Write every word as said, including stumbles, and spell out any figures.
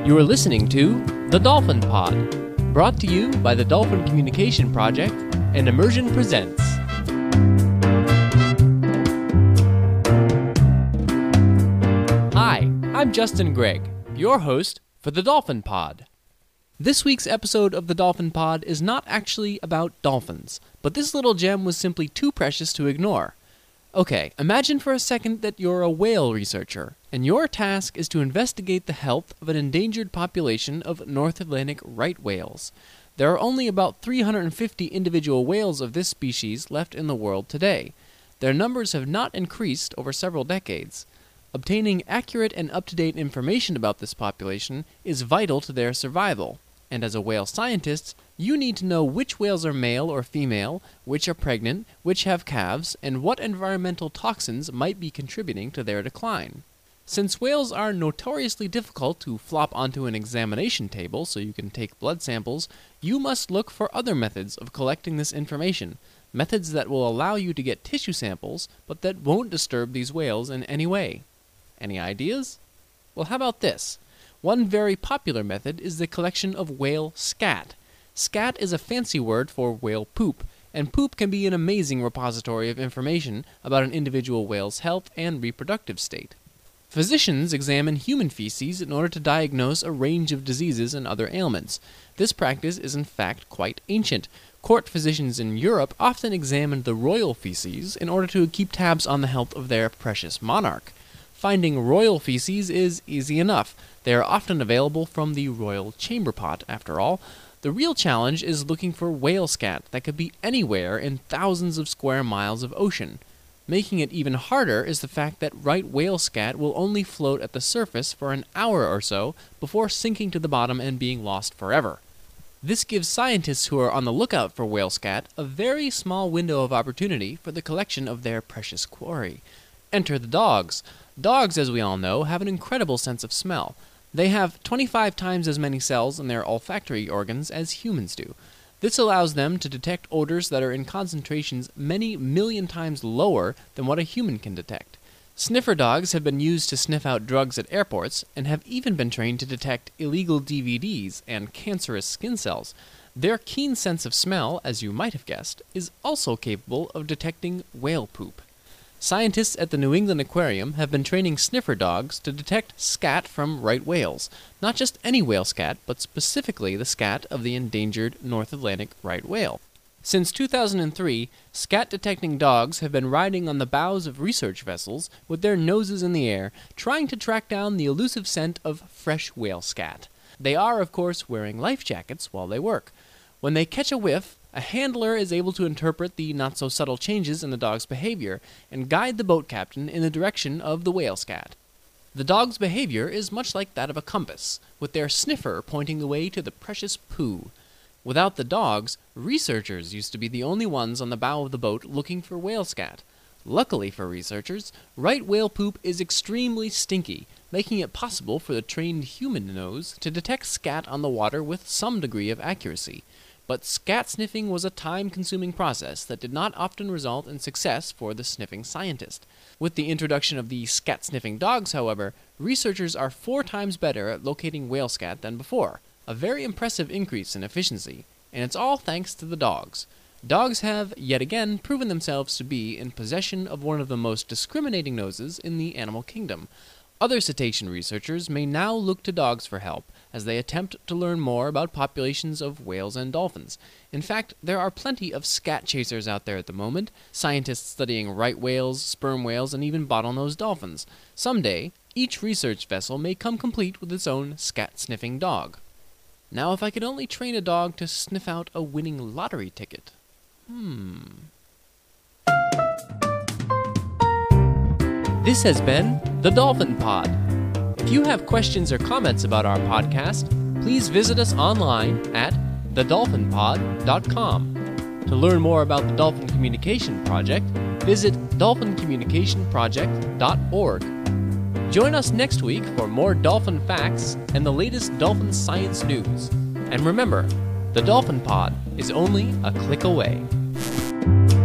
You are listening to The Dolphin Pod, brought to you by the Dolphin Communication Project and Immersion Presents. Hi, I'm Justin Gregg, your host for The Dolphin Pod. This week's episode of The Dolphin Pod is not actually about dolphins, but this little gem was simply too precious to ignore. Okay, imagine for a second that you're a whale researcher, and your task is to investigate the health of an endangered population of North Atlantic right whales. There are only about three hundred fifty individual whales of this species left in the world today. Their numbers have not increased over several decades. Obtaining accurate and up-to-date information about this population is vital to their survival, and as a whale scientist, you need to know which whales are male or female, which are pregnant, which have calves, and what environmental toxins might be contributing to their decline. Since whales are notoriously difficult to flop onto an examination table so you can take blood samples, you must look for other methods of collecting this information, methods that will allow you to get tissue samples, but that won't disturb these whales in any way. Any ideas? Well, how about this? One very popular method is the collection of whale scat. Scat is a fancy word for whale poop, and poop can be an amazing repository of information about an individual whale's health and reproductive state. Physicians examine human feces in order to diagnose a range of diseases and other ailments. This practice is in fact quite ancient. Court physicians in Europe often examined the royal feces in order to keep tabs on the health of their precious monarch. Finding royal feces is easy enough. They are often available from the royal chamber pot, after all. The real challenge is looking for whale scat that could be anywhere in thousands of square miles of ocean. Making it even harder is the fact that right whale scat will only float at the surface for an hour or so before sinking to the bottom and being lost forever. This gives scientists who are on the lookout for whale scat a very small window of opportunity for the collection of their precious quarry. Enter the dogs. Dogs, as we all know, have an incredible sense of smell. They have twenty-five times as many cells in their olfactory organs as humans do. This allows them to detect odors that are in concentrations many million times lower than what a human can detect. Sniffer dogs have been used to sniff out drugs at airports and have even been trained to detect illegal D V Ds and cancerous skin cells. Their keen sense of smell, as you might have guessed, is also capable of detecting whale poop. Scientists at the New England Aquarium have been training sniffer dogs to detect scat from right whales. Not just any whale scat, but specifically the scat of the endangered North Atlantic right whale. Since two thousand three, scat-detecting dogs have been riding on the bows of research vessels with their noses in the air, trying to track down the elusive scent of fresh whale scat. They are, of course, wearing life jackets while they work. When they catch a whiff, a handler is able to interpret the not-so-subtle changes in the dog's behavior and guide the boat captain in the direction of the whale scat. The dog's behavior is much like that of a compass, with their sniffer pointing the way to the precious poo. Without the dogs, researchers used to be the only ones on the bow of the boat looking for whale scat. Luckily for researchers, right whale poop is extremely stinky, making it possible for the trained human nose to detect scat on the water with some degree of accuracy. But scat sniffing was a time-consuming process that did not often result in success for the sniffing scientist. With the introduction of the scat-sniffing dogs, however, researchers are four times better at locating whale scat than before, a very impressive increase in efficiency, and it's all thanks to the dogs. Dogs have, yet again, proven themselves to be in possession of one of the most discriminating noses in the animal kingdom. Other cetacean researchers may now look to dogs for help as they attempt to learn more about populations of whales and dolphins. In fact, there are plenty of scat chasers out there at the moment, scientists studying right whales, sperm whales, and even bottlenose dolphins. Someday, each research vessel may come complete with its own scat-sniffing dog. Now, if I could only train a dog to sniff out a winning lottery ticket. Hmm... This has been The Dolphin Pod. If you have questions or comments about our podcast, please visit us online at the dolphin pod dot com. To learn more about the Dolphin Communication Project, visit dolphin communication project dot org. Join us next week for more dolphin facts and the latest dolphin science news. And remember, the Dolphin Pod is only a click away.